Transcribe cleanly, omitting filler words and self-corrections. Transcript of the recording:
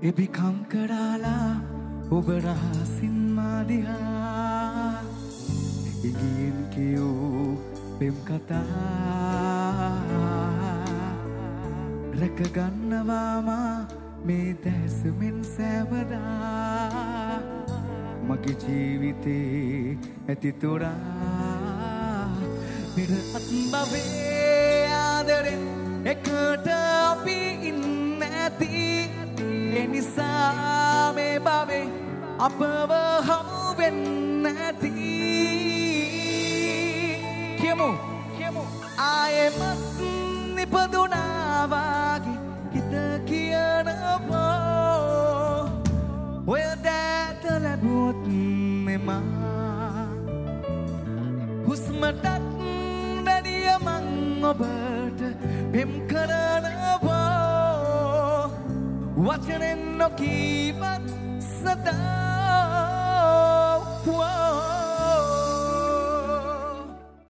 එබිකම් කරාලා ඔබ රහසින් මාදිහා ඉගියෙන් කියූ පෙම් කතා රැකගන්නවාමා මේ දැසුමින් සෑමදා මගේ ජීවිතේ ඇති තුරා නිරත් බවේ ආදරෙන් එකට අපි ඉන්න ඇති එනිසා මේ බවේ අපව හමු වෙන්න ඇති කියමු ආයෙමත් නිපදුනා වගේ හිත කියනවා ඔය දැත ලැබුවොත් මෙමා හුස්මටත් වැඩිය මං ඔබට පෙම් කරනවා වචනෙන් නොකීවත් සදා